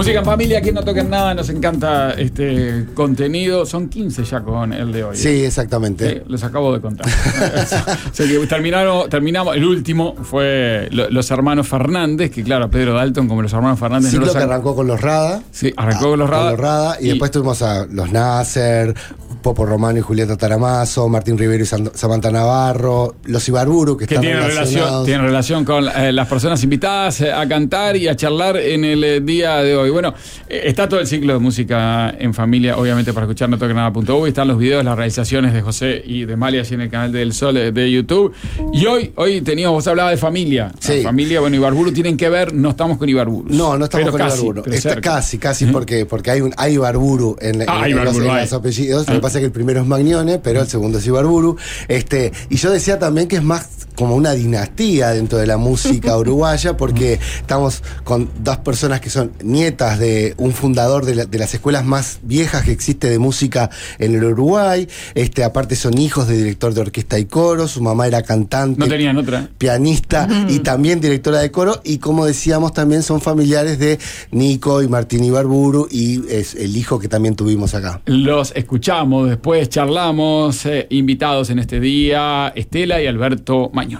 Música en familia, aquí no toquen nada, nos encanta este contenido. Son 15 ya con el de hoy. Sí, exactamente. Les acabo de contar. O sea que terminamos, el último fue los hermanos Fernández, que claro, Pedro Dalton como los hermanos Fernández. Ciclo no que arrancó con los Rada. Sí, arrancó con los Rada. Y después tuvimos a los Nasser, Popo Romano y Julieta Taramazo, Martín Rivero y Samantha Navarro, los Ibarburu, que están relacionados. Tienen relación con las personas invitadas a cantar y a charlar en el día de hoy. Bueno, está todo el ciclo de música en familia, obviamente para escuchar notoquenada.uy. Están los videos, las realizaciones de José y de Malia allí en el canal del Sol de YouTube. Y hoy teníamos, vos hablabas de familia. Sí. La familia, bueno, Ibarburu tienen que ver, no estamos con Ibarburu. No estamos con Ibarburu. Casi, porque hay Ibarburu en los apellidos. Lo que pasa es que el primero es Magnone, pero el segundo es Ibarburu. Y yo decía también que es más como una dinastía dentro de la música uruguaya, porque estamos con dos personas que son nietas de un fundador de las escuelas más viejas que existe de música en el Uruguay. Aparte son hijos de director de orquesta y coro, su mamá era cantante, no tenían otra, pianista y también directora de coro, y como decíamos también son familiares de Nico y Martín Ibarburu, y es el hijo que también tuvimos acá. Los escuchamos, después charlamos, invitados en este día, Estela y Alberto Magnone.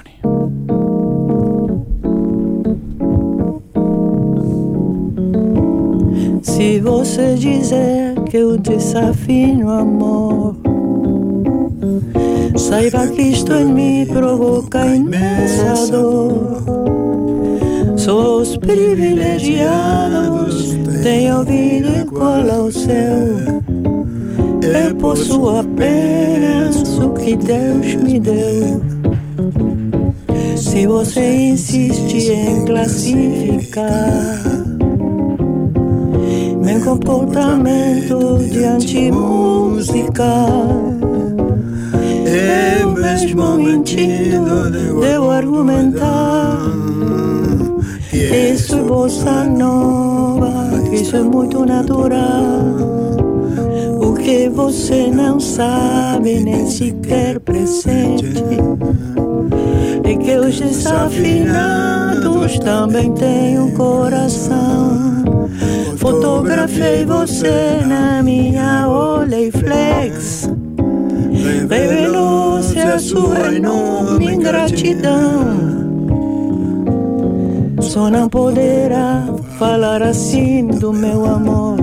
Se você dizer que eu desafio amor, saiba que isto em mim provoca imensa dor. Só os privilegiados têm ouvido igual ao seu. Eu possuo apenas o que Deus me deu. Se você insiste em classificar meu comportamento diante música, eu mesmo mentindo devo argumentar que isso é bossa nova, que isso é muito natural. O que você não sabe, nem sequer pressente, é que os desafinados também têm um coração. Fotografei você na minha Oleflex, revelou-se a sua enorme ingratidão. Só não poderá falar assim do meu amor,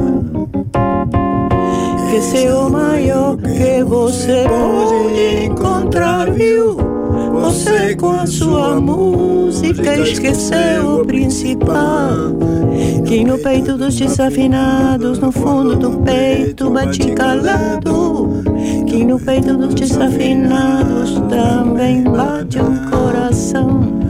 que ser o maior que você pode encontrar, viu? Você com a sua música esqueceu o principal, que no peito dos desafinados, no fundo do peito bate calado, que no peito dos desafinados também bate um coração.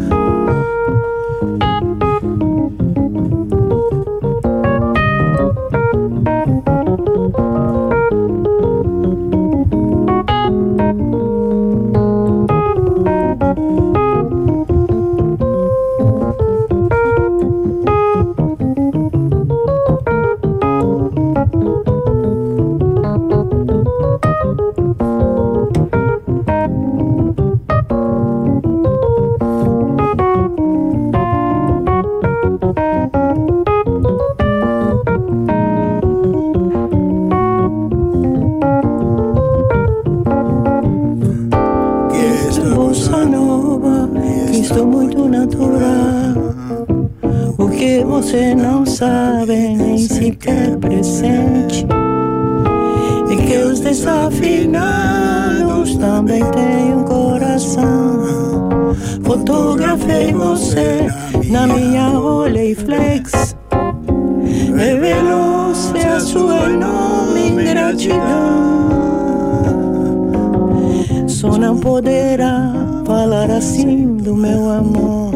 Você não sabe, nem sequer presente, e que os desafinados também têm um coração. Fotografei você na minha Oleflex, revelou-se a sua enorme ingratidão. Só não poderá falar assim do meu amor,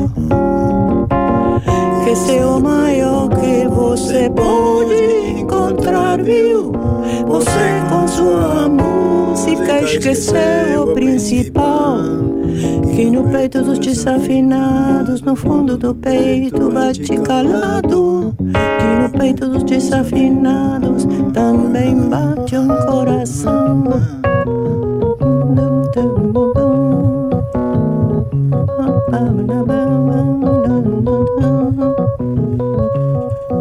que ser o maior que você pode encontrar, viu? Você com sua música esqueceu o principal, que no peito dos desafinados, no fundo do peito bate calado, que no peito dos desafinados também bate um coração.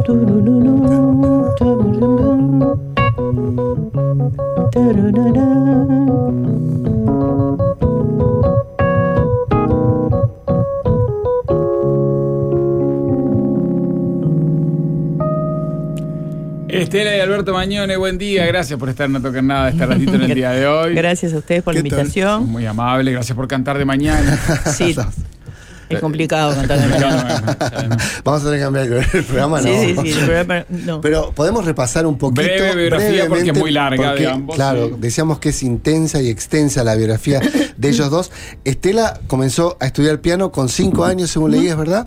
Estela y Alberto Mañone, buen día, gracias por estar en No Toquen Nada este ratito en el día de hoy. Gracias a ustedes por la invitación. Muy amable, gracias por cantar de mañana. Sí, es complicado cantar de mañana. Vamos a tener que cambiar el programa, ¿no? Sí, el programa no. Pero podemos repasar un poquito. Breve biografía porque es muy larga de ambos. Claro, sí. Decíamos que es intensa y extensa la biografía de ellos dos. Estela comenzó a estudiar piano con 5 años, según leí, ¿es verdad?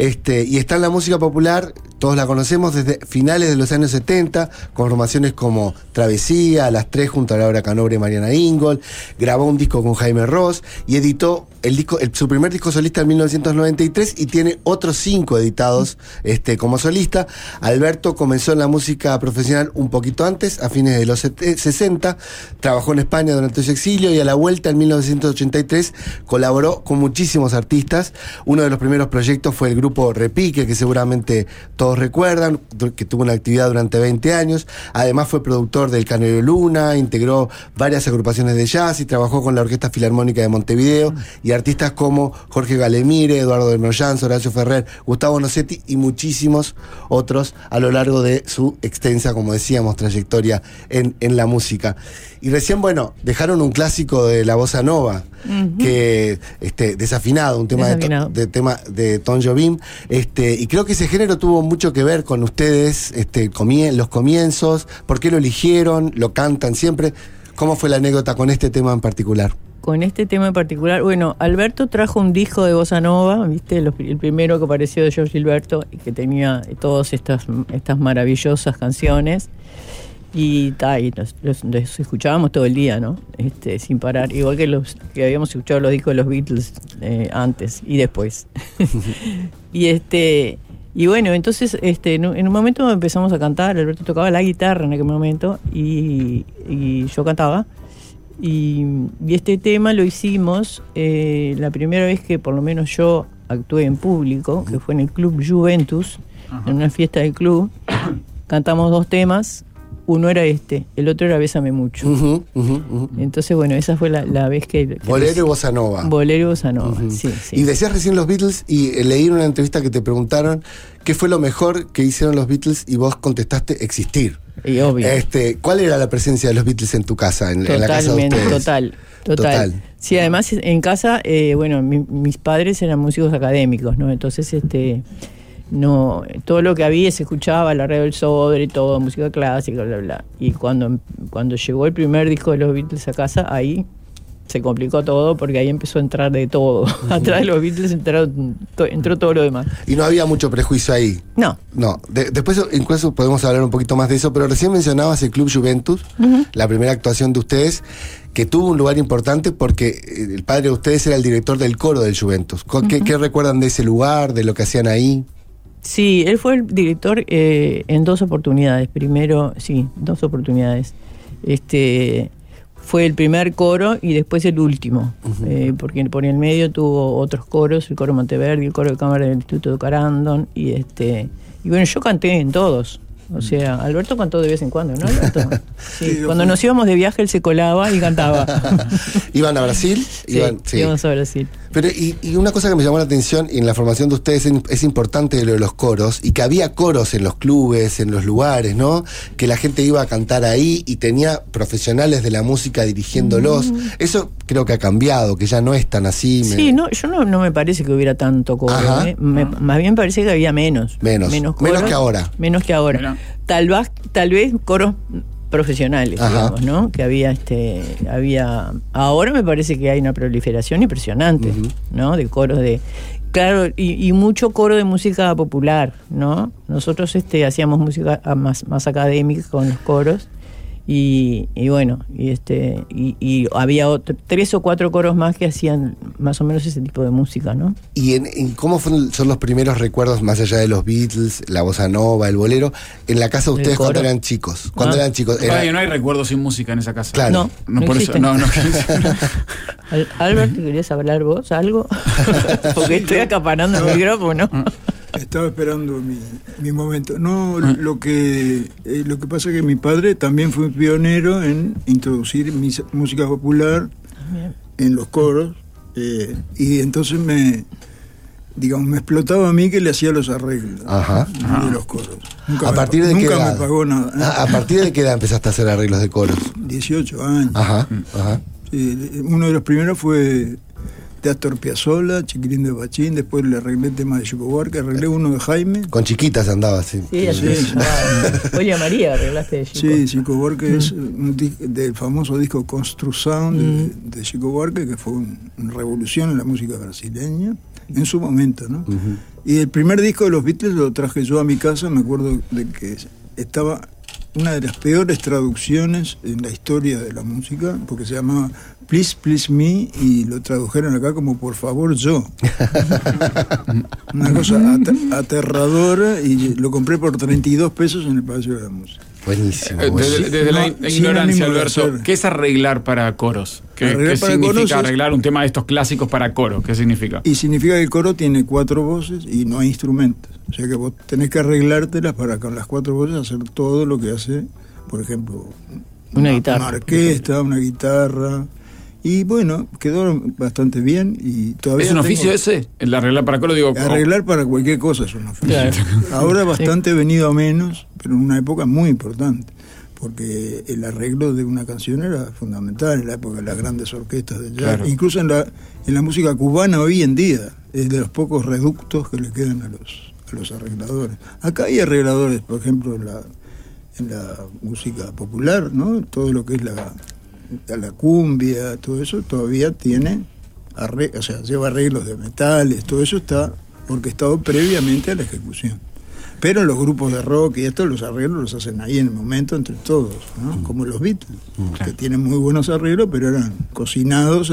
Y está en la música popular. Todos la conocemos desde finales de los años 70, con formaciones como Travesía, Las Tres junto a Laura Canobre y Mariana Ingold. Grabó un disco con Jaime Ross y editó su primer disco solista en 1993 y tiene otros 5 editados como solista. Alberto comenzó en la música profesional un poquito antes, a fines de los 60. Trabajó en España durante su exilio y a la vuelta en 1983 colaboró con muchísimos artistas. Uno de los primeros proyectos fue el grupo Repique, que seguramente todos recuerdan, que tuvo una actividad durante 20 años. Además fue productor del Canario Luna, integró varias agrupaciones de jazz y trabajó con la Orquesta Filarmónica de Montevideo y artistas como Jorge Galemire, Eduardo de Moyans, Horacio Ferrer, Gustavo Nocetti y muchísimos otros a lo largo de su extensa, como decíamos, trayectoria en la música. Y recién, dejaron un clásico de la bossa nova, que Desafinado, un tema de Tom Jobim, y creo que ese género tuvo mucho que ver con ustedes, los comienzos, por qué lo eligieron, lo cantan siempre. ¿Cómo fue la anécdota con este tema en particular? Con este tema en particular, Alberto trajo un disco de bossa nova, ¿viste? El primero que apareció de George Gilberto, y que tenía todas estas maravillosas canciones. Y los escuchábamos todo el día, ¿no? Sin parar, igual que los que habíamos escuchado los discos de los Beatles antes y después. Y bueno, entonces en un momento empezamos a cantar. Alberto tocaba la guitarra en aquel momento y yo cantaba. Y este tema lo hicimos la primera vez que por lo menos yo actué en público, que fue en el Club Juventus, en una fiesta del club. Cantamos 2 temas. Uno era el otro era Bésame Mucho. Entonces, esa fue la vez que... Bolero y bossa nova. Bolero y bossa nova, sí. Y decías recién los Beatles, y leí en una entrevista que te preguntaron qué fue lo mejor que hicieron los Beatles, y vos contestaste existir. Y obvio. ¿Cuál era la presencia de los Beatles en tu casa, en la casa de ustedes? Total. Sí, además en casa, mis padres eran músicos académicos, ¿no? Entonces, no, todo lo que había se escuchaba, la radio del Sodre, todo, música clásica, bla, bla. Y cuando llegó el primer disco de los Beatles a casa, ahí se complicó todo, porque ahí empezó a entrar de todo. Atrás de los Beatles entró todo lo demás. Y no había mucho prejuicio ahí. No. Después incluso podemos hablar un poquito más de eso, pero recién mencionabas el Club Juventus, la primera actuación de ustedes, que tuvo un lugar importante porque el padre de ustedes era el director del coro del Juventus. ¿Qué recuerdan de ese lugar, de lo que hacían ahí? Sí, él fue el director en 2 oportunidades. Primero, 2 oportunidades. Fue el primer coro y después el último, porque por el medio tuvo otros coros, el coro Monteverde, el coro de cámara del Instituto de Carandon, y yo canté en todos. O sea, Alberto cantó de vez en cuando, ¿no, Alberto? Sí, cuando nos íbamos de viaje él se colaba y cantaba. ¿Iban a Brasil? Íbamos a Brasil. Pero y una cosa que me llamó la atención, y en la formación de ustedes es importante lo de los coros, y que había coros en los clubes, en los lugares, ¿no? Que la gente iba a cantar ahí y tenía profesionales de la música dirigiéndolos. Eso creo que ha cambiado, que ya no es tan así. Sí, yo no me parece que hubiera tanto coro. Más bien parece que había menos coros, que ahora. Menos que ahora. Tal vez coros profesionales, digamos, ¿no? Que había. Ahora me parece que hay una proliferación impresionante, ¿no? De coros claro, y mucho coro de música popular, ¿no? Nosotros hacíamos música más académica con los coros. Y había 3 o 4 coros más que hacían más o menos ese tipo de música, ¿no? ¿Y en cómo son los primeros recuerdos, más allá de los Beatles, la bossa nova, el bolero, en la casa de ustedes cuando eran chicos? No hay recuerdos sin música en esa casa. Claro. No por existe. eso, no. Albert, ¿querías hablar vos algo? Porque estoy acaparando el micrófono. Estaba esperando mi momento. No, lo que pasa es que mi padre también fue pionero en introducir música popular en los coros, y entonces me explotaba a mí que le hacía los arreglos de los coros. ¿A partir de qué edad? Me pagó nada. ¿A partir de qué edad empezaste a hacer arreglos de coros? 18 años. Sí, uno de los primeros fue de Astor Piazzolla, Chiquirín de Bachín, después le arreglé el tema de Chico Buarque, arreglé uno de Jaime. Con chiquitas andaba así. Sí. Oye, María, arreglaste de Chico. Sí, Chico Buarque es del famoso disco Constru Sound de Chico Buarque, que fue una revolución en la música brasileña en su momento, ¿no? Y el primer disco de los Beatles lo traje yo a mi casa. Me acuerdo de que estaba una de las peores traducciones en la historia de la música, porque se llamaba Please Please Me, y lo tradujeron acá como Por favor yo. Una cosa aterradora, y lo compré por 32 pesos en el Palacio de la Música. Buenísimo. Desde la ignorancia, Alberto, ¿qué es arreglar para coros? ¿Qué significa arreglar un tema de estos clásicos para coro? ¿Qué significa? Y significa que el coro tiene 4 voces y no hay instrumentos. O sea que vos tenés que arreglártelas para con las 4 voces hacer todo lo que hace, por ejemplo, una guitarra, una orquesta, una guitarra. Y bueno, quedó bastante bien. Y todavía ¿es un oficio ese? El arreglar para coro, digo. Arreglar para cualquier cosa es un oficio. Claro. Ahora bastante venido a menos, pero en una época muy importante, porque el arreglo de una canción era fundamental en la época de las grandes orquestas de jazz. Claro. Incluso en la música cubana hoy en día es de los pocos reductos que le quedan a los arregladores. Acá hay arregladores, por ejemplo, en la música popular, ¿no? Todo lo que es la cumbia, todo eso todavía tiene lleva arreglos de metales, todo eso está orquestado previamente a la ejecución. Pero los grupos de rock y los arreglos los hacen ahí en el momento entre todos, ¿no? Como los Beatles, que tienen muy buenos arreglos, pero eran cocinados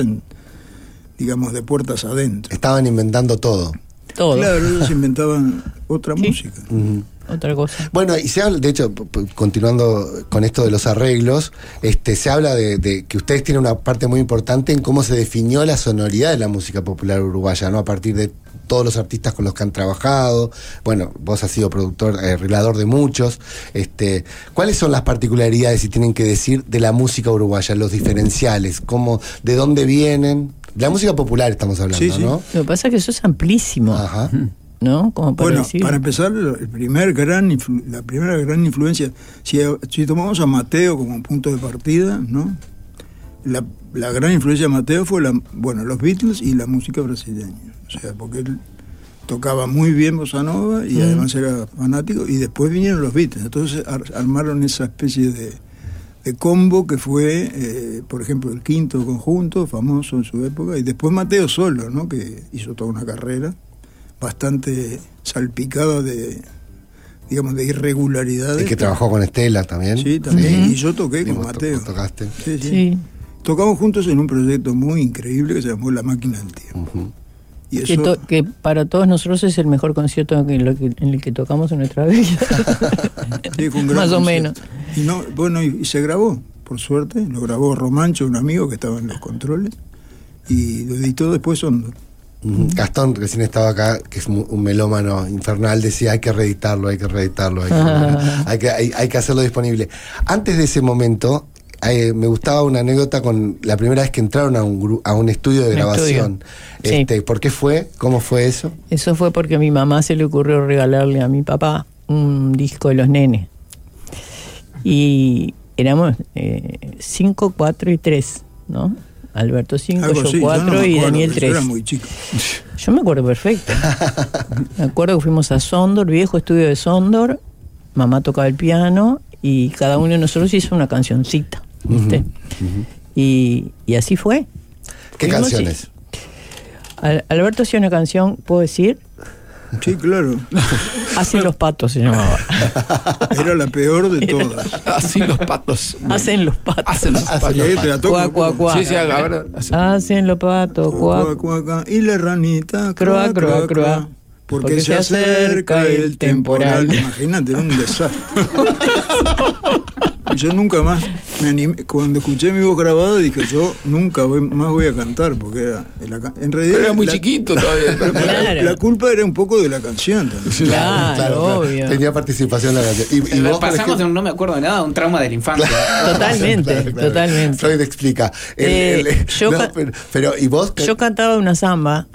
de puertas adentro. Estaban inventando todo. Claro, ellos inventaban otra música. Otra cosa. Bueno, y se habla, de hecho, continuando con esto de los arreglos, se habla de que ustedes tienen una parte muy importante en cómo se definió la sonoridad de la música popular uruguaya, ¿no? A partir de todos los artistas con los que han trabajado. Bueno, vos has sido productor, arreglador de muchos. ¿Cuáles son las particularidades, si tienen que decir, de la música uruguaya, los diferenciales? ¿De dónde vienen? De la música popular estamos hablando, ¿no? Lo que pasa es que eso es amplísimo. ¿No? Como para decir. Para empezar, la primera gran influencia, si tomamos a Mateo como punto de partida, ¿no? La gran influencia de Mateo fue los Beatles y la música brasileña. O sea, porque él tocaba muy bien bossa nova y además era fanático, y después vinieron los Beatles. Entonces armaron esa especie de combo que fue, por ejemplo, el quinto conjunto, famoso en su época, y después Mateo solo, ¿no? Que hizo toda una carrera bastante salpicada de irregularidades. Y que trabajó con Estela también. Sí, también. Y yo toqué con Mateo. ¿Tocaste? Sí. Tocamos juntos en un proyecto muy increíble que se llamó La Máquina del Tiempo. Y eso... que para todos nosotros es el mejor concierto en el que tocamos en nuestra vida. Sí, fue un gran concierto. menos. Y se grabó, por suerte. Lo grabó Romancho, un amigo que estaba en los controles. Y lo editó después Sondor. Gastón recién estaba acá, que es un melómano infernal, decía hay que reeditarlo, hay que hacerlo disponible. Antes de ese momento, me gustaba una anécdota con la primera vez que entraron a un estudio de grabación. Sí. ¿Por qué fue? ¿Cómo fue eso? Eso fue porque a mi mamá se le ocurrió regalarle a mi papá un disco de Los Nenes. Y éramos 5, 4 y 3, ¿no? Alberto 5, yo 4 y Daniel 3. Era muy chico. Yo me acuerdo perfecto. Me acuerdo que fuimos a Sondor, viejo estudio de Sondor. Mamá tocaba el piano y cada uno de nosotros hizo una cancioncita, ¿viste? Y así fue. ¿Qué canciones? Alberto hacía una canción, ¿puedo decir? Sí, claro. Hacen los patos se llamaba. Era la peor de todas. Hacen los patos. Hacen los patos. Hacen los patos. Cuá, cuá, cuá. Sí, a ver. Hacen los patos. Cuá, cuá. Y la ranita. Croa, croa, croa. Porque se acerca el temporal. Imagínate, un desastre. yo nunca más me animé. Cuando escuché mi voz grabada dije, yo nunca más voy a cantar, porque en realidad era muy chiquito todavía. Claro. La culpa era un poco de la canción también. Claro, obvio. Tenía participación en la canción. Y vos, pasamos, no me acuerdo de nada, un trauma de la infancia. Totalmente, totalmente. Freud explica. Pero ¿y vos? Yo cantaba una samba,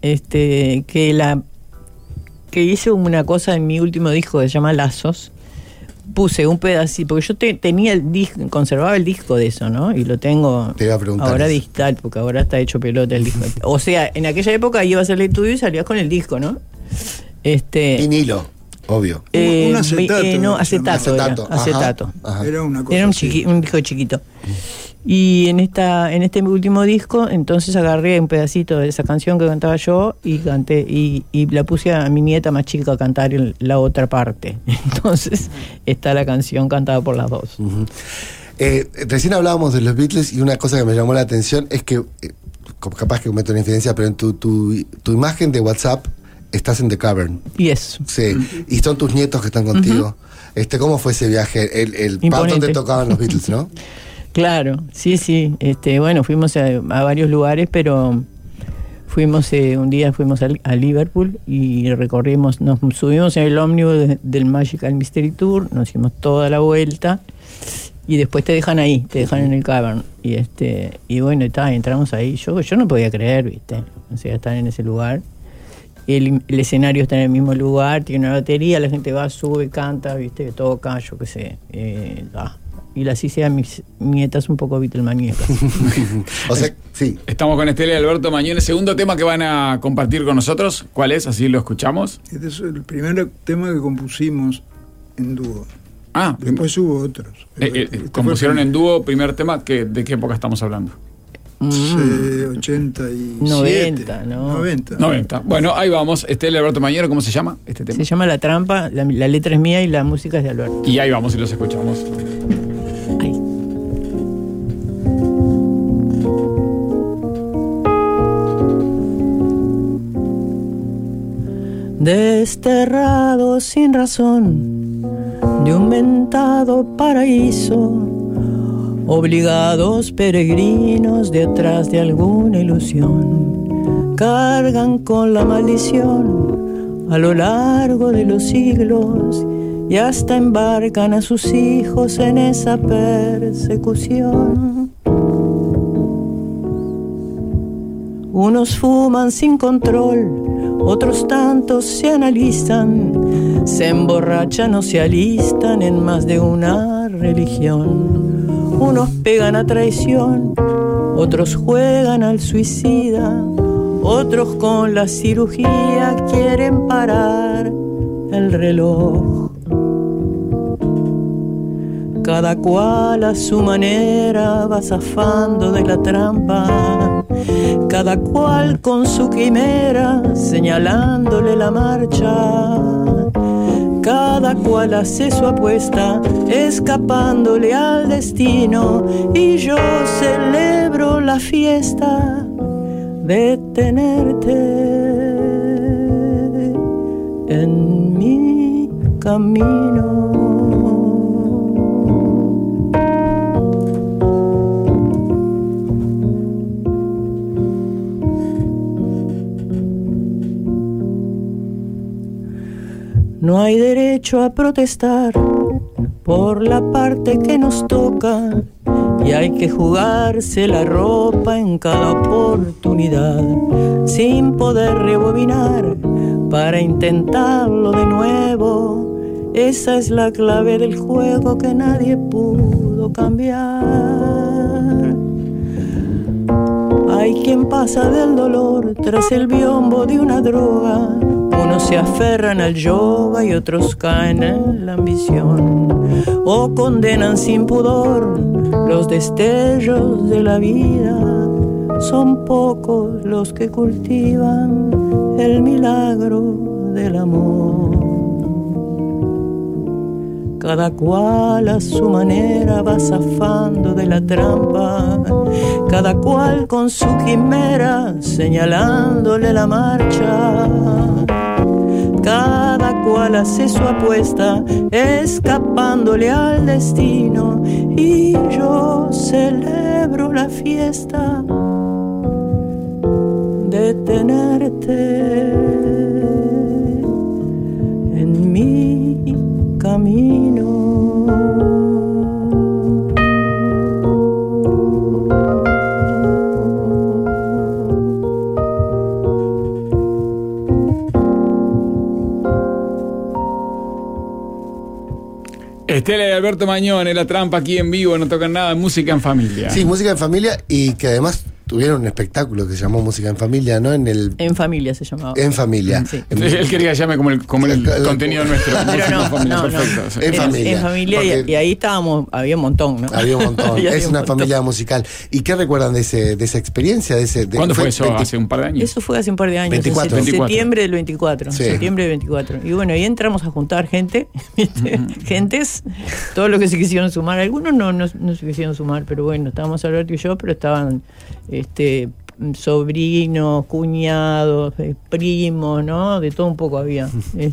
que hice una cosa en mi último disco que se llama Lazos. Puse un pedacito, porque yo tenía el disco, conservaba el disco de eso, ¿no? Y lo tengo ahora digital, porque ahora está hecho pelota el disco. O sea, en aquella época ibas al estudio y salías con el disco, ¿no? Vinilo, obvio. Un acetato. Acetato. Ajá. Era una cosa un disco chiquito. Y en este último disco, entonces agarré un pedacito de esa canción que cantaba yo y canté, y la puse a mi nieta más chica a cantar en la otra parte. Entonces está la canción cantada por las dos. Uh-huh. Recién hablábamos de los Beatles y una cosa que me llamó la atención es que, capaz que cometo una infidencia, pero en tu imagen de WhatsApp estás en The Cavern. Yes. Sí, y son tus nietos que están contigo. Uh-huh. ¿Cómo fue ese viaje? El Pauton te tocaban los Beatles, ¿no? Claro, sí. Bueno, fuimos a varios lugares, pero fuimos un día a Liverpool y recorrimos, nos subimos en el ómnibus del Magical Mystery Tour, nos hicimos toda la vuelta y después te dejan ahí, te dejan en el Cavern y bueno, entramos ahí. Yo no podía creer, ¿viste? O sea, estar en ese lugar. El escenario está en el mismo lugar, tiene una batería, la gente va, sube, canta, ¿viste? Toca, yo qué sé. Y las hice a mis nietas un poco Beatlemaníacas. O sea, sí. Estamos con Estela y Alberto Mañón. El segundo tema que van a compartir con nosotros, ¿cuál es? Así lo escuchamos. Este es el primer tema que compusimos en dúo. Después hubo otros. Compusieron en dúo, primer tema, ¿de qué época estamos hablando? 87. 90, ¿no? 90. Bueno, ahí vamos. Estela y Alberto Mañón, ¿cómo se llama este tema? Se llama La Trampa, la letra es mía y la música es de Alberto. Y ahí vamos y los escuchamos. Desterrados sin razón de un mentado paraíso, obligados peregrinos detrás de alguna ilusión, cargan con la maldición a lo largo de los siglos y hasta embarcan a sus hijos en esa persecución. Unos fuman sin control, otros tantos se analizan, se emborrachan o se alistan en más de una religión. Unos pegan a traición, otros juegan al suicida, otros con la cirugía quieren parar el reloj. Cada cual a su manera va zafando de la trampa, cada cual con su quimera señalándole la marcha. Cada cual hace su apuesta escapándole al destino y yo celebro la fiesta de tenerte en mi camino. No hay derecho a protestar por la parte que nos toca y hay que jugarse la ropa en cada oportunidad sin poder rebobinar para intentarlo de nuevo. Esa es la clave del juego que nadie pudo cambiar. Hay quien pasa del dolor tras el biombo de una droga. Unos se aferran al yoga y otros caen en la ambición o condenan sin pudor los destellos de la vida. Son pocos los que cultivan el milagro del amor. Cada cual a su manera va zafando de la trampa, cada cual con su quimera señalándole la marcha. Cada cual él hace su apuesta, escapándole al destino, y yo celebro la fiesta de tenerte en mi camino. Estela y Alberto Mañón en La Trampa, aquí en vivo, no tocan nada, música en familia. Sí, música en familia, y que además tuvieron un espectáculo que se llamó Música en Familia, ¿no? En Familia se llamaba. En Familia. Sí. Él quería que llame como el contenido nuestro. Pero no, Perfecto. Sí. En Familia. En Familia, y ahí estábamos, había un montón, ¿no? Había un montón. Es una familia musical. ¿Y qué recuerdan de esa experiencia? ¿Cuándo fue eso? ¿Hace un par de años? Eso fue hace un par de años. 24. Septiembre del 24. Sí. Septiembre del 24. Y bueno, ahí entramos a juntar gente, gentes, todos los que se quisieron sumar. Algunos no se quisieron sumar, pero bueno, estábamos Alberto y yo, pero estaban sobrinos, cuñados, primos, ¿no? De todo un poco había.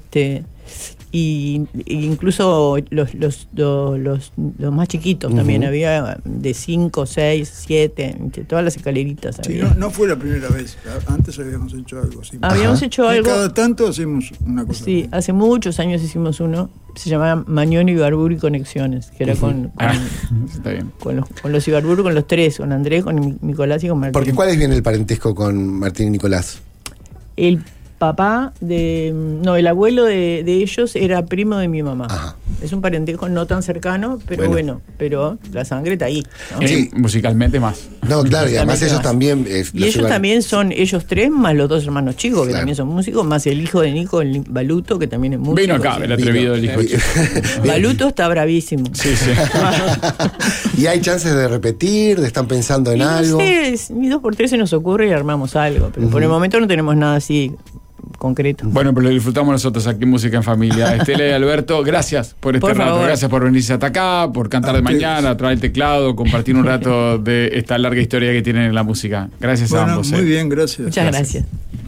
Y incluso los más chiquitos también, había de 5, 6, 7, todas las escaleritas. Sí, había. no fue la primera vez, antes habíamos hecho algo así. Habíamos hecho algo. Cada tanto hacemos una cosa. Sí, hace muchos años hicimos uno, se llamaba Mañón, Ibarburu y Conexiones, que era con los Ibarburu, con los tres, con Andrés, con Nicolás y con Martín. Porque ¿cuál es bien el parentesco con Martín y Nicolás? El papá el abuelo de ellos era primo de mi mamá. Ajá. Es un parentesco no tan cercano, pero bueno, pero la sangre está ahí, ¿no? Sí, musicalmente más. No, claro, y además ellos también. Y ellos también son ellos tres, más los dos hermanos chicos, que también son músicos, más el hijo de Nico, el Baluto, que también es músico. Vino acá, el atrevido del hijo. Baluto está bravísimo. Sí. ¿Y hay chances de repetir? ¿De están pensando en algo? No sé, ni 2 por 3 se nos ocurre y armamos algo, pero por el momento no tenemos nada así concreto. Bueno, pero lo disfrutamos nosotros aquí en Música en Familia. Estela y Alberto, gracias por este rato, gracias por venirse hasta acá, por cantar de mañana, traer el teclado, compartir un rato de esta larga historia que tienen en la música. Gracias a ambos. Muy bien, gracias. Muchas gracias.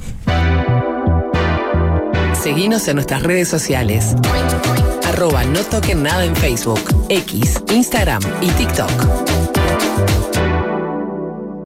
Seguinos en nuestras redes sociales. @no toquen nada en Facebook, X, Instagram y TikTok.